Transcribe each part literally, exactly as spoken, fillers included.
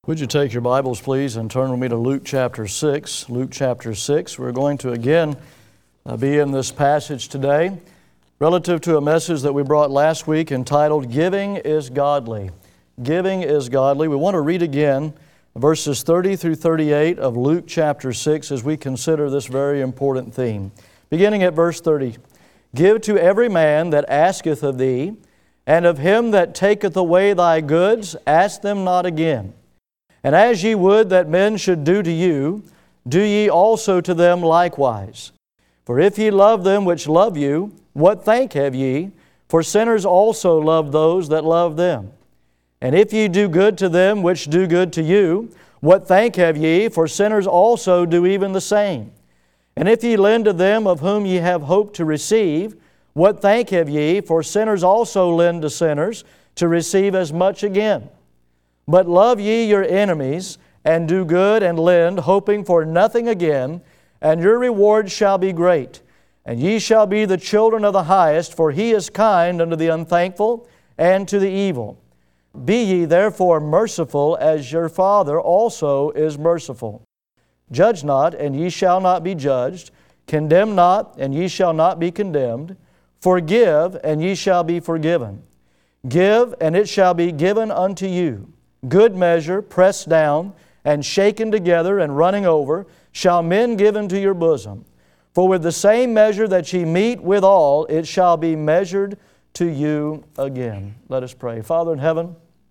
Would you take your Bibles, please, and turn with me to Luke chapter six. Luke chapter six. We're going to again uh, be in this passage today relative to a message that we brought last week entitled, Giving is Godly. Giving is Godly. We want to read again verses thirty through thirty-eight of Luke chapter six as we consider this very important theme. Beginning at verse thirty, Give to every man that asketh of thee, and of him that taketh away thy goods, ask them not again. And as ye would that men should do to you, do ye also to them likewise. For if ye love them which love you, what thank have ye? For sinners also love those that love them. And if ye do good to them which do good to you, what thank have ye? For sinners also do even the same. And if ye lend to them of whom ye have hope to receive, what thank have ye? For sinners also lend to sinners to receive as much again. But love ye your enemies, and do good and lend, hoping for nothing again, and your reward shall be great. And ye shall be the children of the highest, for He is kind unto the unthankful and to the evil. Be ye therefore merciful, as your Father also is merciful. Judge not, and ye shall not be judged. Condemn not, and ye shall not be condemned. Forgive, and ye shall be forgiven. Give, and it shall be given unto you. Good measure, pressed down, and shaken together, and running over, shall men give into your bosom. For with the same measure that ye meet withal, it shall be measured to you again. Let us pray. Father in heaven,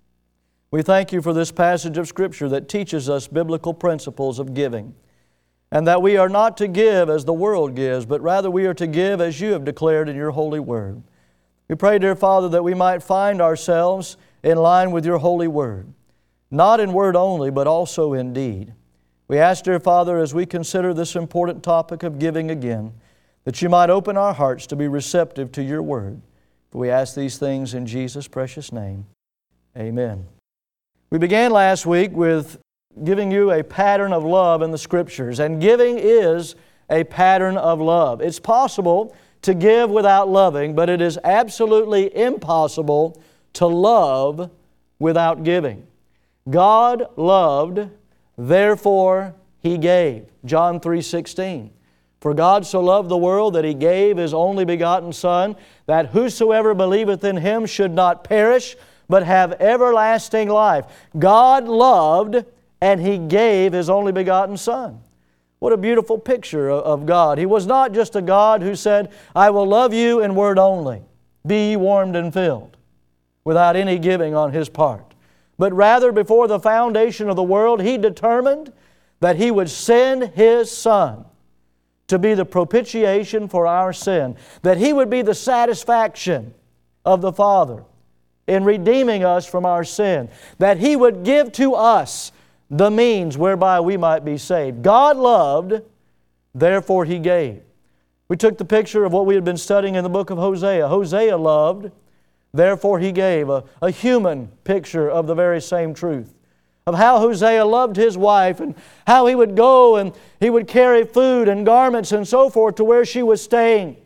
we thank You for this passage of Scripture that teaches us biblical principles of giving, and that we are not to give as the world gives, but rather we are to give as You have declared in Your holy word. We pray, dear Father, that we might find ourselves in line with Your holy word, not in word only, but also in deed. We ask, dear Father, as we consider this important topic of giving again, that You might open our hearts to be receptive to Your word. For we ask these things in Jesus' precious name. Amen. We began last week with giving you a pattern of love in the Scriptures, and giving is a pattern of love. It's possible to give without loving, but it is absolutely impossible to love without giving. God loved, therefore He gave. John three sixteen. For God so loved the world that He gave His only begotten Son, that whosoever believeth in Him should not perish, but have everlasting life. God loved, and He gave His only begotten Son. What a beautiful picture of God. He was not just a God who said, I will love you in word only, be ye warmed and filled, without any giving on His part. But rather, before the foundation of the world, He determined that He would send His Son to be the propitiation for our sin, that He would be the satisfaction of the Father in redeeming us from our sin, that He would give to us the means whereby we might be saved. God loved, therefore He gave. We took the picture of what we had been studying in the book of Hosea. Hosea loved, therefore he gave, a, a human picture of the very same truth, of how Hosea loved his wife and how he would go and he would carry food and garments and so forth to where she was staying.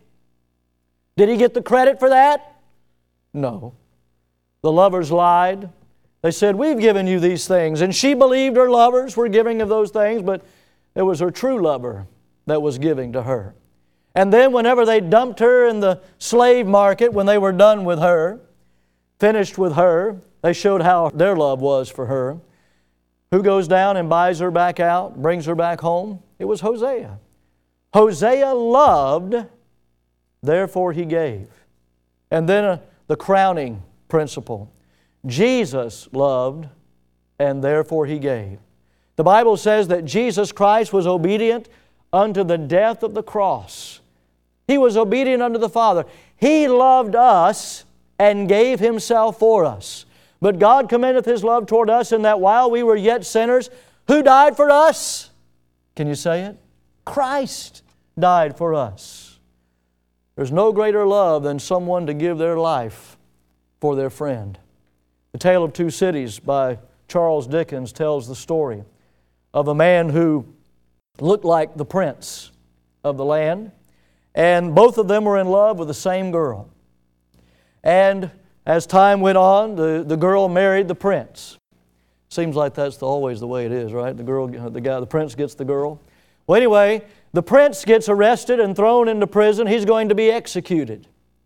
Did he get the credit for that? No. The lovers lied. They said, we've given you these things. And she believed her lovers were giving of those things, but it was her true lover that was giving to her. And then whenever they dumped her in the slave market, when they were done with her, finished with her, they showed how their love was for her. Who goes down and buys her back out, brings her back home? It was Hosea. Hosea loved, therefore he gave. And then uh, the crowning principle. Jesus loved, and therefore He gave. The Bible says that Jesus Christ was obedient unto the death of the cross. He was obedient unto the Father. He loved us and gave Himself for us. But God commendeth His love toward us in that while we were yet sinners, who died for us? Can you say it? Christ died for us. There's no greater love than someone to give their life for their friend. The Tale of Two Cities by Charles Dickens tells the story of a man who looked like the prince of the land, and both of them were in love with the same girl. And as time went on, the, the girl married the prince. Seems like that's the, always the way it is, right? The girl, the guy, the prince gets the girl. Well, anyway, the prince gets arrested and thrown into prison. He's going to be executed.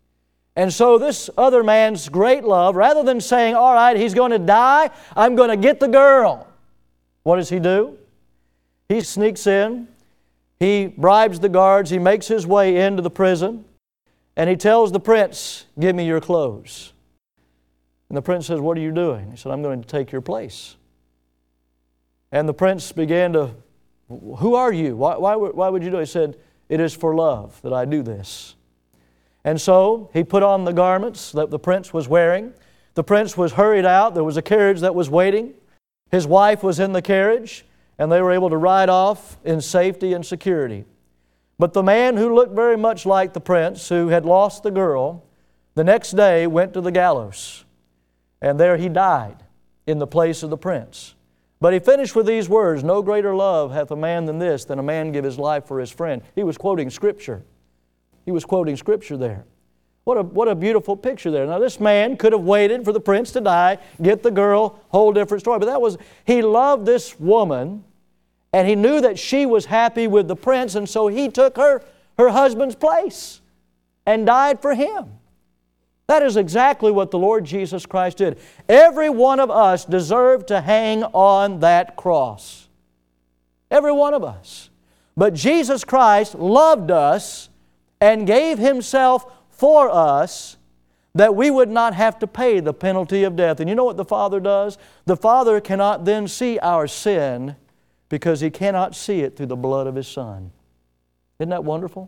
And so this other man's great love, rather than saying, all right, he's going to die, I'm going to get the girl. What does he do? He sneaks in. He bribes the guards. He makes his way into the prison. And he tells the prince, give me your clothes. And the prince says, what are you doing? He said, I'm going to take your place. And the prince began to, who are you? Why, why, why would you do it? He said, it is for love that I do this. And so he put on the garments that the prince was wearing. The prince was hurried out. There was a carriage that was waiting. His wife was in the carriage, and they were able to ride off in safety and security. But the man who looked very much like the prince, who had lost the girl, the next day went to the gallows. And there he died in the place of the prince. But he finished with these words, no greater love hath a man than this, than a man give his life for his friend. He was quoting Scripture. He was quoting Scripture there. What a, what a beautiful picture there. Now this man could have waited for the prince to die, get the girl, whole different story. But that was, he loved this woman, and he knew that she was happy with the prince, and so he took her, her husband's place and died for him. That is exactly what the Lord Jesus Christ did. Every one of us deserved to hang on that cross. Every one of us. But Jesus Christ loved us and gave Himself for us that we would not have to pay the penalty of death. And you know what the Father does? The Father cannot then see our sin because He cannot see it through the blood of His Son. Isn't that wonderful?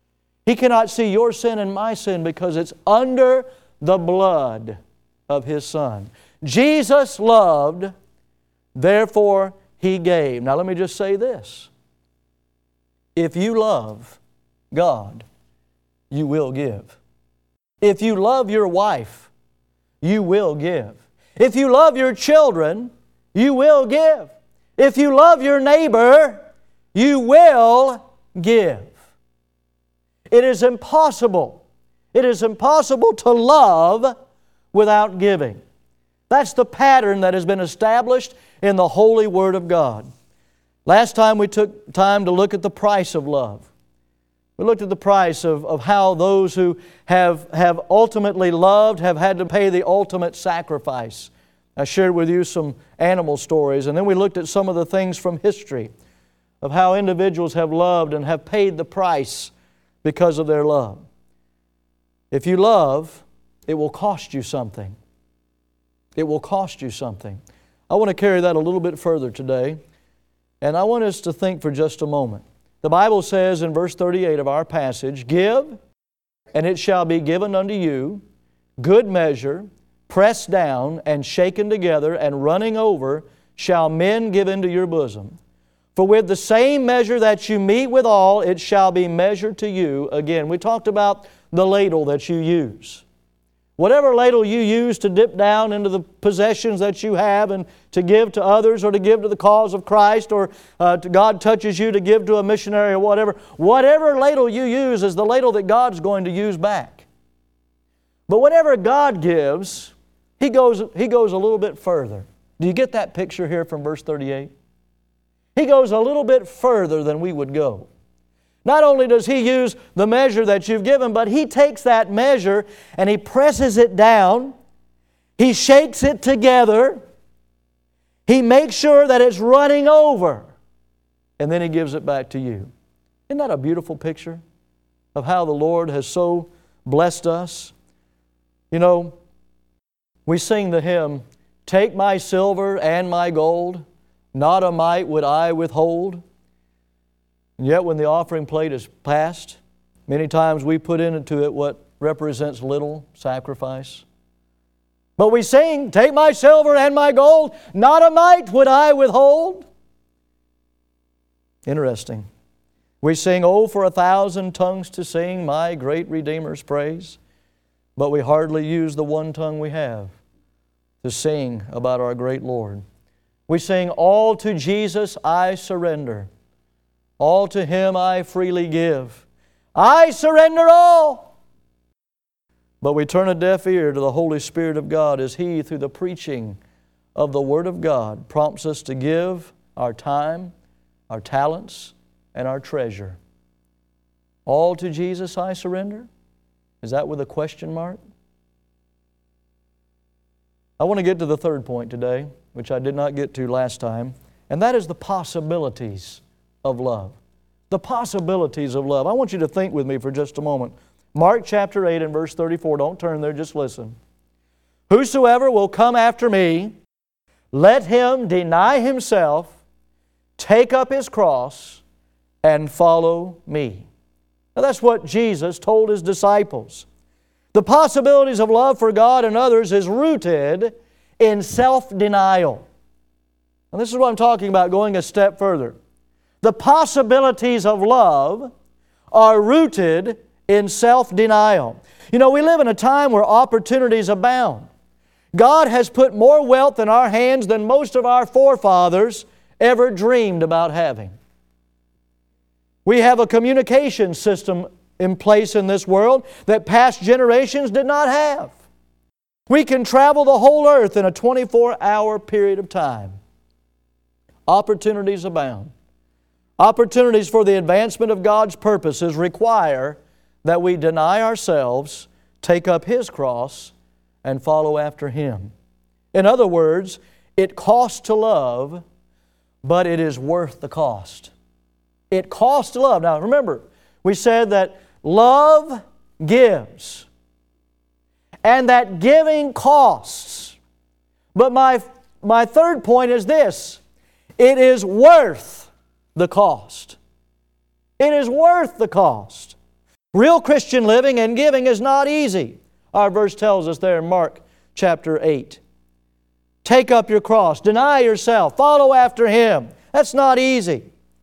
He cannot see your sin and my sin because it's under the blood of His Son. Jesus loved, therefore He gave. Now let me just say this. If you love God, you will give. If you love your wife, you will give. If you love your children, you will give. If you love your neighbor, you will give. It is impossible. It is impossible to love without giving. That's the pattern that has been established in the holy Word of God. Last time we took time to look at the price of love. We looked at the price of, of how those who have, have ultimately loved have had to pay the ultimate sacrifice. I shared with you some animal stories, and then we looked at some of the things from history of how individuals have loved and have paid the price because of their love. If you love, it will cost you something. It will cost you something. I want to carry that a little bit further today, and I want us to think for just a moment. The Bible says in verse thirty-eight of our passage, give, and it shall be given unto you, good measure, pressed down and shaken together and running over, shall men give into your bosom. For with the same measure that you meet withal, it shall be measured to you. Again, we talked about the ladle that you use. Whatever ladle you use to dip down into the possessions that you have and to give to others or to give to the cause of Christ or uh, to God touches you to give to a missionary or whatever, whatever ladle you use is the ladle that God's going to use back. But whenever God gives, He goes, He goes a little bit further. Do you get that picture here from verse thirty-eight? He goes a little bit further than we would go. Not only does He use the measure that you've given, but He takes that measure and He presses it down. He shakes it together. He makes sure that it's running over. And then He gives it back to you. Isn't that a beautiful picture of how the Lord has so blessed us? You know, we sing the hymn, take my silver and my gold, not a mite would I withhold. And yet when the offering plate is passed, many times we put into it what represents little sacrifice. But we sing, take my silver and my gold, not a mite would I withhold. Interesting. We sing, oh, for a thousand tongues to sing my great Redeemer's praise. But we hardly use the one tongue we have to sing about our great Lord. We sing, all to Jesus I surrender. All to Him I freely give. I surrender all. But we turn a deaf ear to the Holy Spirit of God as He, through the preaching of the Word of God prompts us to give our time, our talents, and our treasure. All to Jesus I surrender? Is that with a question mark? I want to get to the third point today, which I did not get to last time, and that is the possibilities of love. The possibilities of love. I want you to think with me for just a moment. Mark chapter eight and verse thirty-four. Don't turn there, just listen. Whosoever will come after me, let him deny himself, take up his cross, and follow me. Now that's what Jesus told His disciples. The possibilities of love for God and others is rooted in self-denial. And this is what I'm talking about, going a step further. The possibilities of love are rooted in self-denial. You know, we live in a time where opportunities abound. God has put more wealth in our hands than most of our forefathers ever dreamed about having. We have a communication system in place in this world that past generations did not have. We can travel the whole earth in a twenty-four hour period of time. Opportunities abound. Opportunities for the advancement of God's purposes require that we deny ourselves, take up His cross, and follow after Him. In other words, it costs to love, but it is worth the cost. It costs to love. Now remember, we said that love gives, and that giving costs. But my, my third point is this: it is worth the cost. It is worth the cost. Real Christian living and giving is not easy. Our verse tells us there in Mark chapter eight. Take up your cross, deny yourself, follow after Him. That's not easy.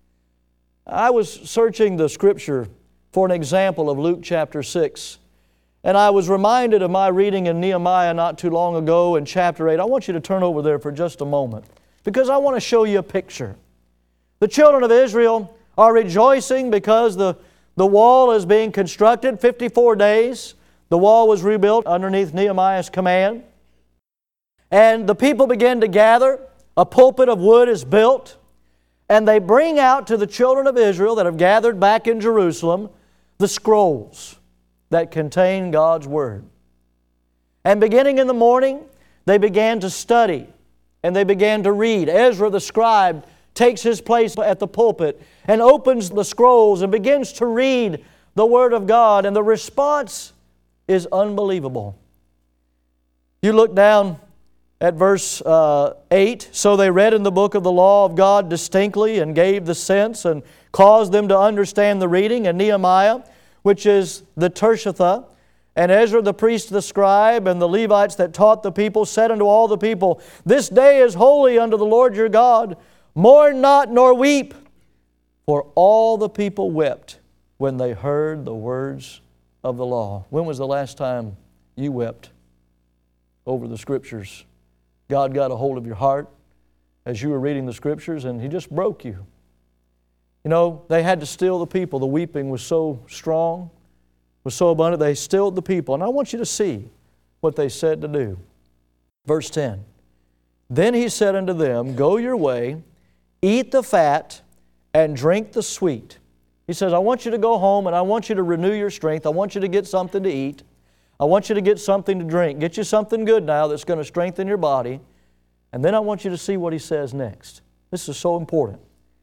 I was searching the Scripture for an example of Luke chapter six, and I was reminded of my reading in Nehemiah not too long ago in chapter eight. I want you to turn over there for just a moment, because I want to show you a picture. The children of Israel are rejoicing because the, the wall is being constructed. fifty-four days, the wall was rebuilt underneath Nehemiah's command. And the people begin to gather. A pulpit of wood is built. And they bring out to the children of Israel that have gathered back in Jerusalem the scrolls that contain God's Word. And beginning in the morning, they began to study and they began to read. Ezra the scribe takes his place at the pulpit and opens the scrolls and begins to read the Word of God. And the response is unbelievable. You look down at verse uh, eight, so they read in the book of the law of God distinctly and gave the sense and caused them to understand the reading. And Nehemiah, which is the Tirshatha, and Ezra the priest, the scribe, and the Levites that taught the people, said unto all the people, This day is holy unto the Lord your God. Mourn not nor weep. For all the people wept when they heard the words of the law. When was the last time you wept over the Scriptures? God got a hold of your heart as you were reading the Scriptures, and He just broke you. You know, they had to still the people. The weeping was so strong, was so abundant, they stilled the people. And I want you to see what they said to do. Verse ten. Then He said unto them, Go your way, eat the fat, and drink the sweet. He says, I want you to go home, and I want you to renew your strength. I want you to get something to eat. I want you to get something to drink. Get you something good now that's going to strengthen your body. And then I want you to see what He says next. This is so important.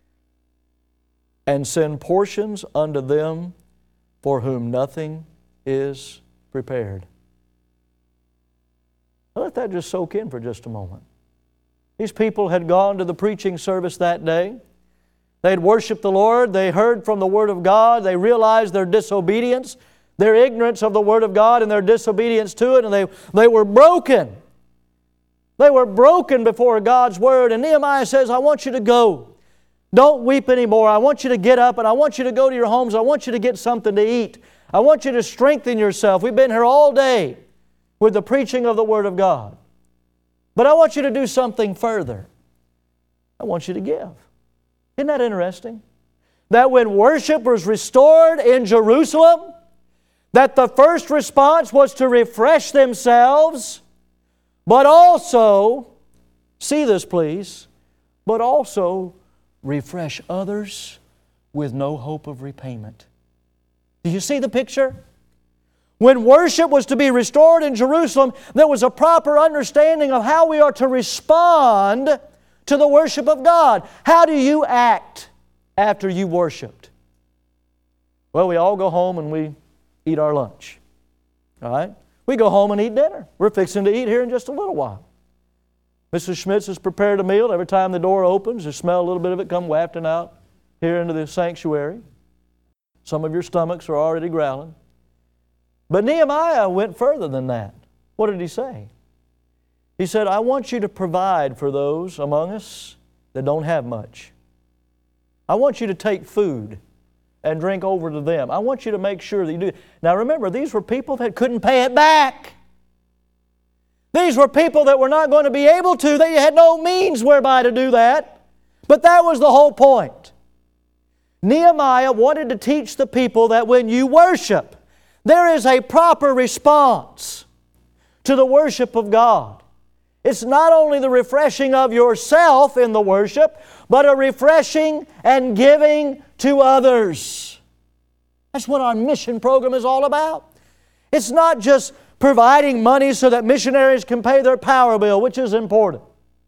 And send portions unto them for whom nothing is prepared. Now let that just soak in for just a moment. These people had gone to the preaching service that day. They had worshiped the Lord. They heard from the Word of God. They realized their disobedience, their ignorance of the Word of God and their disobedience to it, and they, they were broken. They were broken before God's Word. And Nehemiah says, I want you to go. Don't weep anymore. I want you to get up and I want you to go to your homes. I want you to get something to eat. I want you to strengthen yourself. We've been here all day with the preaching of the Word of God. But I want you to do something further. I want you to give. Isn't that interesting? That when worship was restored in Jerusalem, that the first response was to refresh themselves, but also See this, please, but also refresh others with no hope of repayment. Do you see the picture? When worship was to be restored in Jerusalem, there was a proper understanding of how we are to respond to the worship of God. How do you act after you worshiped? Well, we all go home and we eat our lunch. All right? We go home and eat dinner. We're fixing to eat here in just a little while. Missus Schmitz has prepared a meal. Every time the door opens, you smell a little bit of it come wafting out here into the sanctuary. Some of your stomachs are already growling. But Nehemiah went further than that. What did he say? He said, I want you to provide for those among us that don't have much. I want you to take food and drink over to them. I want you to make sure that you do. Now remember, these were people that couldn't pay it back. These were people that were not going to be able to. They had no means whereby to do that. But that was the whole point. Nehemiah wanted to teach the people that when you worship, there is a proper response to the worship of God. It's not only the refreshing of yourself in the worship, but a refreshing and giving to others. That's what our mission program is all about. It's not just providing money so that missionaries can pay their power bill, which is important.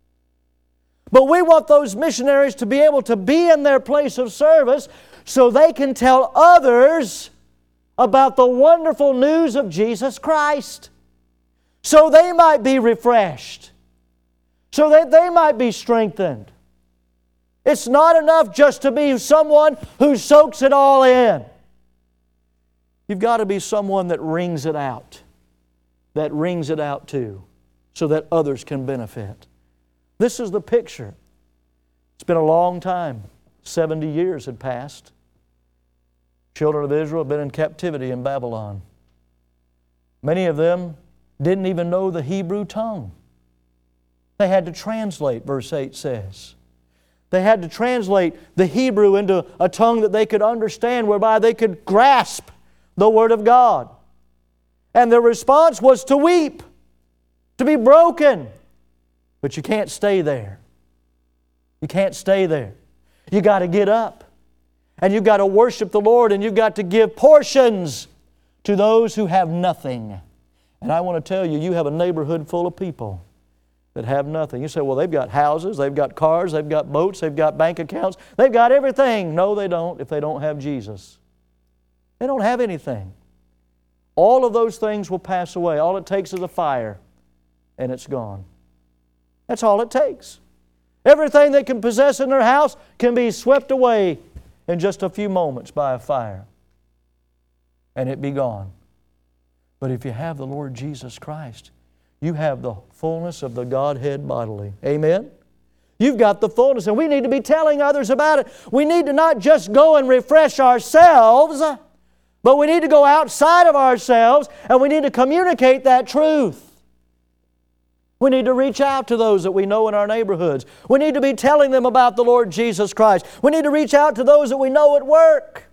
But we want those missionaries to be able to be in their place of service so they can tell others about the wonderful news of Jesus Christ. So they might be refreshed. So that they might be strengthened. It's not enough just to be someone who soaks it all in. You've got to be someone that wrings it out. That wrings it out too, so that others can benefit. This is the picture. It's been a long time. seventy years had passed. Children of Israel have been in captivity in Babylon. Many of them didn't even know the Hebrew tongue. They had to translate, verse eight says. They had to translate the Hebrew into a tongue that they could understand, whereby they could grasp the Word of God. And their response was to weep, to be broken. But you can't stay there. You can't stay there. You got to get up. And you've got to worship the Lord, and you've got to give portions to those who have nothing. And I want to tell you, you have a neighborhood full of people that have nothing. You say, well, they've got houses, they've got cars, they've got boats, they've got bank accounts, they've got everything. No, they don't if they don't have Jesus. They don't have anything. All of those things will pass away. All it takes is a fire, and it's gone. That's all it takes. Everything they can possess in their house can be swept away in just a few moments by a fire, and it be gone. But if you have the Lord Jesus Christ, you have the fullness of the Godhead bodily. Amen? You've got the fullness, and we need to be telling others about it. We need to not just go and refresh ourselves, but we need to go outside of ourselves, and we need to communicate that truth. We need to reach out to those that we know in our neighborhoods. We need to be telling them about the Lord Jesus Christ. We need to reach out to those that we know at work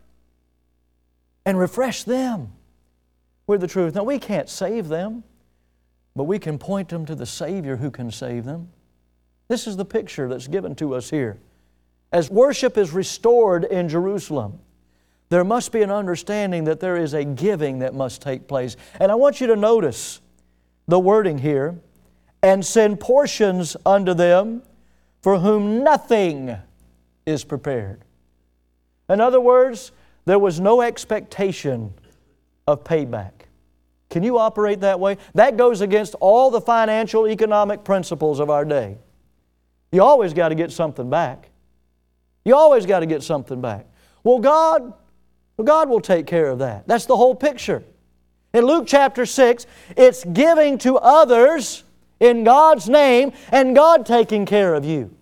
and refresh them with the truth. Now, we can't save them, but we can point them to the Savior who can save them. This is the picture that's given to us here. As worship is restored in Jerusalem, there must be an understanding that there is a giving that must take place. And I want you to notice the wording here, and send portions unto them for whom nothing is prepared. In other words, there was no expectation of payback. Can you operate that way? That goes against all the financial economic principles of our day. You always got to get something back. You always got to get something back. Well, God, well, God will take care of that. That's the whole picture. In Luke chapter six, it's giving to others in God's name, and God taking care of you.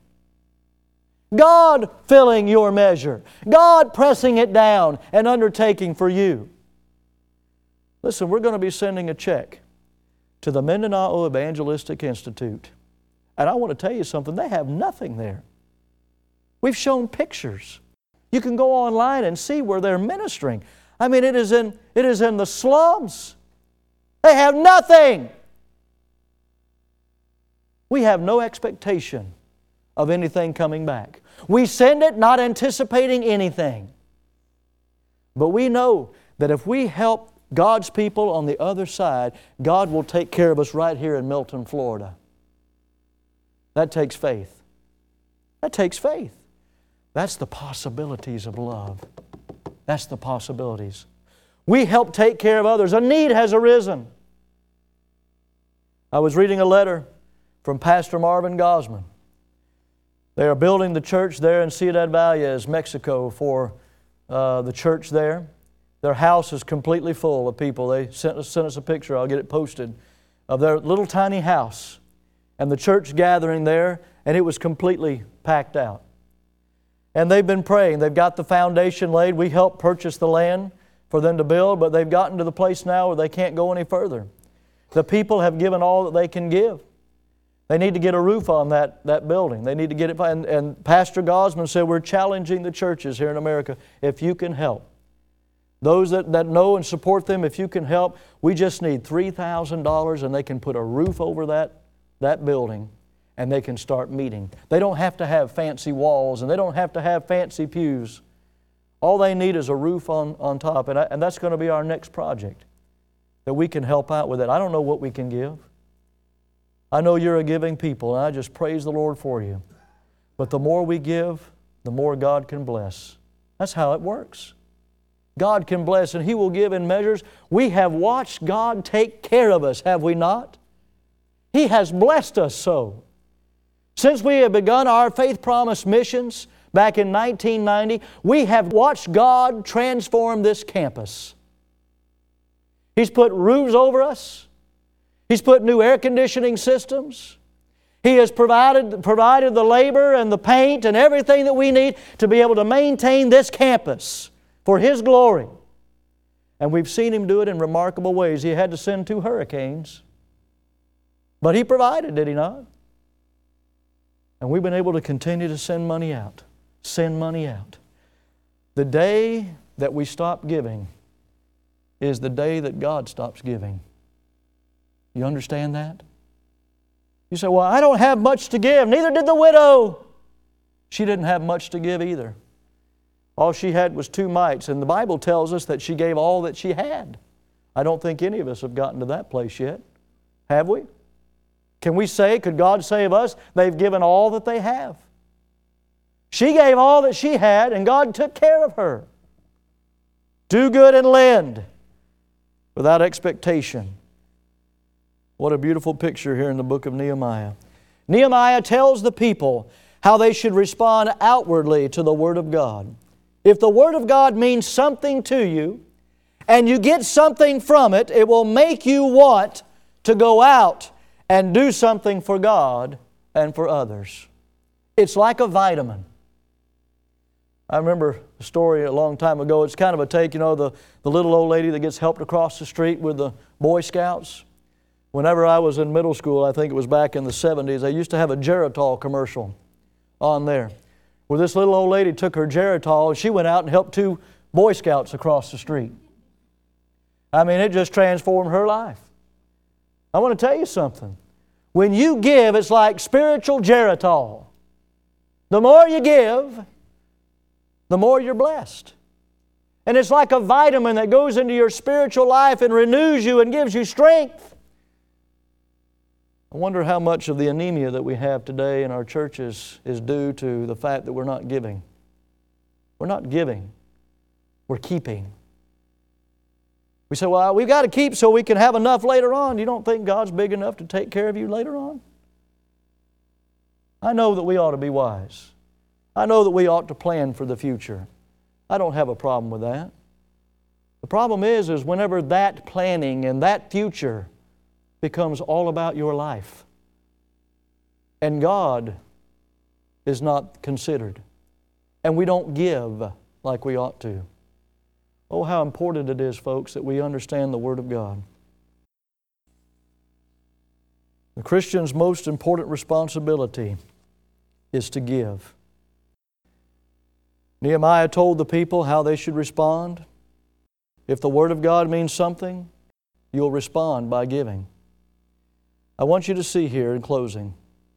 God filling your measure. God pressing it down and undertaking for you. Listen, we're going to be sending a check to the Mindanao Evangelistic Institute. And I want to tell you something, they have nothing there. We've shown pictures. You can go online and see where they're ministering. I mean, it is in, it is in the slums. They have nothing. We have no expectation of anything coming back. We send it not anticipating anything. But we know that if we help God's people on the other side, God will take care of us right here in Milton, Florida. That takes faith. That takes faith. That's the possibilities of love. That's the possibilities. We help take care of others. A need has arisen. I was reading a letter from Pastor Marvin Gosman. They are building the church there in Ciudad Valles, Mexico, for uh, the church there. Their house is completely full of people. They sent us, sent us a picture, I'll get it posted, of their little tiny house and the church gathering there, and it was completely packed out. And they've been praying. They've got the foundation laid. We helped purchase the land for them to build, but they've gotten to the place now where they can't go any further. The people have given all that they can give. They need to get a roof on that, that building. They need to get it. And, and Pastor Gosman said, we're challenging the churches here in America, if you can help. Those that, that know and support them, if you can help, we just need three thousand dollars and they can put a roof over that, that building and they can start meeting. They don't have to have fancy walls and they don't have to have fancy pews. All they need is a roof on, on top, and, I, and that's going to be our next project, that we can help out with it. I don't know what we can give. I know you're a giving people, and I just praise the Lord for you. But the more we give, the more God can bless. That's how it works. God can bless, and He will give in measures. We have watched God take care of us, have we not? He has blessed us so. Since we have begun our Faith Promise missions back in nineteen ninety, we have watched God transform this campus. He's put roofs over us. He's put new air conditioning systems. He has provided, provided the labor and the paint and everything that we need to be able to maintain this campus for His glory. And we've seen Him do it in remarkable ways. He had to send two hurricanes, but He provided, did He not? And we've been able to continue to send money out, send money out. The day that we stop giving is the day that God stops giving. You understand that? You say, well, I don't have much to give. Neither did the widow. She didn't have much to give either. All she had was two mites, and the Bible tells us that she gave all that she had. I don't think any of us have gotten to that place yet. Have we? Can we say, could God say of us, they've given all that they have? She gave all that she had, and God took care of her. Do good and lend without expectation. What a beautiful picture here in the book of Nehemiah. Nehemiah tells the people how they should respond outwardly to the Word of God. If the Word of God means something to you, and you get something from it, it will make you want to go out and do something for God and for others. It's like a vitamin. I remember a story a long time ago. It's kind of a take, you know, the, the little old lady that gets helped across the street with the Boy Scouts. Whenever I was in middle school, I think it was back in the seventies, they used to have a Geritol commercial on there, where this little old lady took her Geritol and she went out and helped two Boy Scouts across the street. I mean, it just transformed her life. I want to tell you something. When you give, it's like spiritual Geritol. The more you give, the more you're blessed. And it's like a vitamin that goes into your spiritual life and renews you and gives you strength. I wonder how much of the anemia that we have today in our churches is due to the fact that we're not giving. We're not giving. We're keeping. We say, well, we've got to keep so we can have enough later on. You don't think God's big enough to take care of you later on? I know that we ought to be wise. I know that we ought to plan for the future. I don't have a problem with that. The problem is, is whenever that planning and that future becomes all about your life, and God is not considered, and we don't give like we ought to. Oh, how important it is, folks, that we understand the Word of God. The Christian's most important responsibility is to give. Nehemiah told the people how they should respond. If the Word of God means something, you'll respond by giving. I want you to see here in closing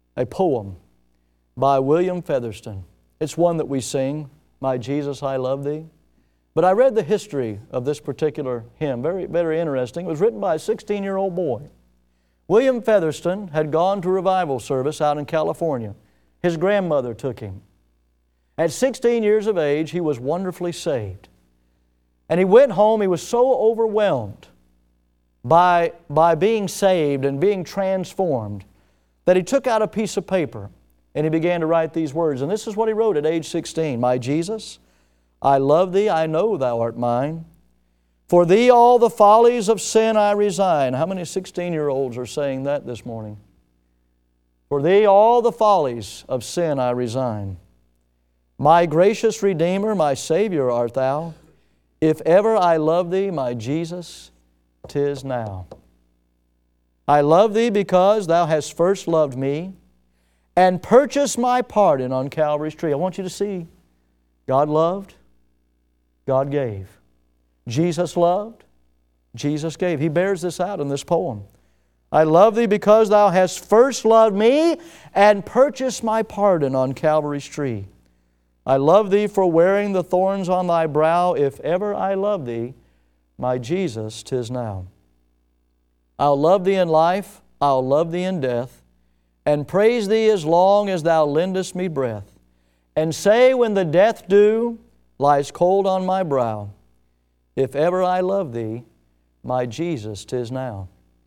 a poem by William Featherston. It's one that we sing, My Jesus, I Love Thee. But I read the history of this particular hymn, very, very interesting. It was written by a sixteen-year-old boy. William Featherston had gone to revival service out in California. His grandmother took him. At sixteen years of age, he was wonderfully saved. And he went home, he was so overwhelmed by, by being saved and being transformed that he took out a piece of paper and he began to write these words. And this is what he wrote at age sixteen. My Jesus, I love Thee, I know Thou art mine. For Thee all the follies of sin I resign. How many sixteen-year-olds are saying that this morning? For Thee all the follies of sin I resign. My gracious Redeemer, my Savior art Thou. If ever I love Thee, my Jesus, 'tis now. I love Thee because Thou hast first loved me and purchased my pardon on Calvary's tree. I want you to see, God loved, God gave. Jesus loved, Jesus gave. He bears this out in this poem. I love Thee because Thou hast first loved me and purchased my pardon on Calvary's tree. I love Thee for wearing the thorns on Thy brow. If ever I love Thee, my Jesus, 'tis now. I'll love Thee in life, I'll love Thee in death, and praise Thee as long as Thou lendest me breath, and say when the death dew lies cold on my brow, if ever I love Thee, my Jesus, 'tis now.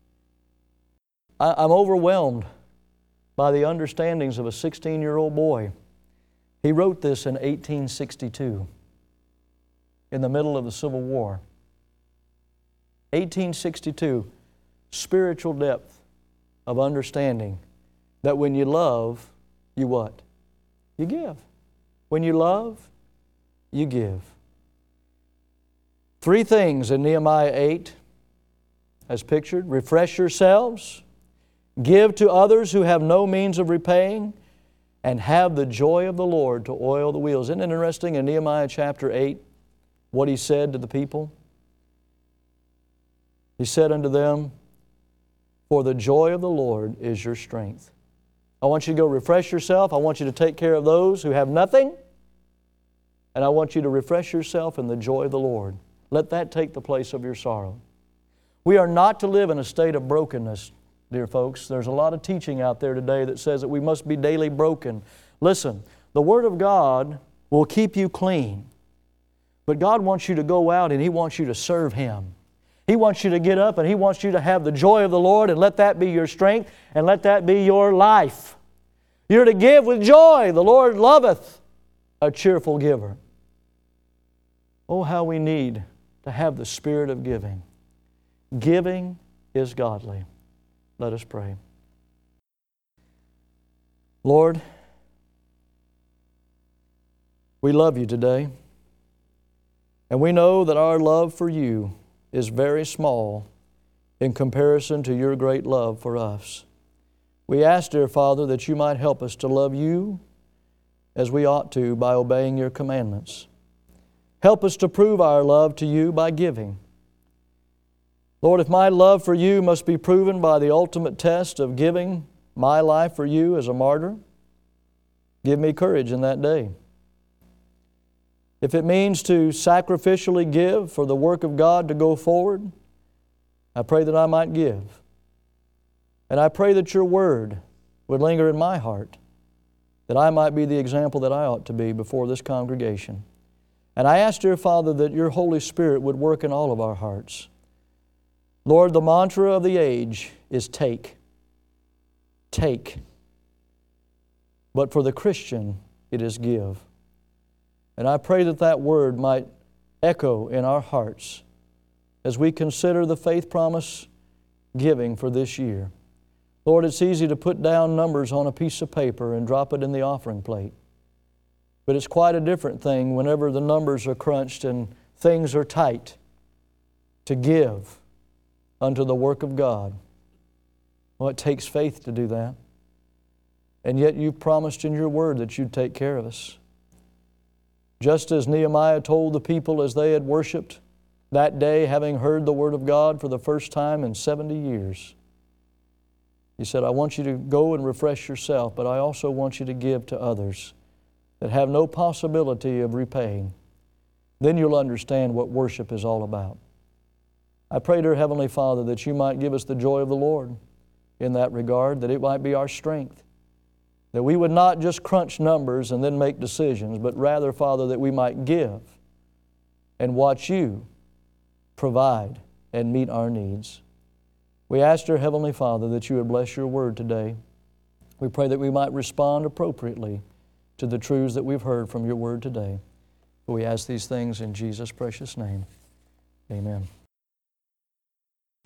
I, I'm overwhelmed by the understandings of a sixteen-year-old boy. He wrote this in eighteen sixty-two, in the middle of the Civil War. eighteen sixty-two, spiritual depth of understanding that when you love, you what? You give. When you love, you give. Three things in Nehemiah eight, as pictured. Refresh yourselves, give to others who have no means of repaying, and have the joy of the Lord to oil the wheels. Isn't it interesting in Nehemiah chapter eight what he said to the people? He said unto them, for the joy of the Lord is your strength. I want you to go refresh yourself. I want you to take care of those who have nothing. And I want you to refresh yourself in the joy of the Lord. Let that take the place of your sorrow. We are not to live in a state of brokenness, dear folks. There's a lot of teaching out there today that says that we must be daily broken. Listen, the Word of God will keep you clean. But God wants you to go out and He wants you to serve Him. He wants you to get up and He wants you to have the joy of the Lord, and let that be your strength and let that be your life. You're to give with joy. The Lord loveth a cheerful giver. Oh, how we need to have the spirit of giving. Giving is godly. Let us pray. Lord, we love You today, and we know that our love for You is very small in comparison to Your great love for us. We ask, dear Father, that You might help us to love You as we ought to by obeying Your commandments. Help us to prove our love to You by giving. Lord, if my love for You must be proven by the ultimate test of giving my life for You as a martyr, give me courage in that day. If it means to sacrificially give for the work of God to go forward, I pray that I might give. And I pray that Your Word would linger in my heart, that I might be the example that I ought to be before this congregation. And I ask, dear Father, that Your Holy Spirit would work in all of our hearts. Lord, the mantra of the age is take. Take. But for the Christian, it is give. And I pray that that word might echo in our hearts as we consider the faith promise giving for this year. Lord, it's easy to put down numbers on a piece of paper and drop it in the offering plate. But it's quite a different thing whenever the numbers are crunched and things are tight to give unto the work of God. Well, it takes faith to do that. And yet You've promised in Your Word that You'd take care of us. Just as Nehemiah told the people as they had worshiped that day, having heard the Word of God for the first time in seventy years, He said, I want you to go and refresh yourself, but I also want you to give to others that have no possibility of repaying. Then you'll understand what worship is all about. I pray, dear Heavenly Father, that you might give us the joy of the Lord in that regard, that it might be our strength, that we would not just crunch numbers and then make decisions, but rather, Father, that we might give and watch you provide and meet our needs. We ask, dear Heavenly Father, that you would bless your word today. We pray that we might respond appropriately to the truths that we've heard from your word today. We ask these things in Jesus' precious name. Amen.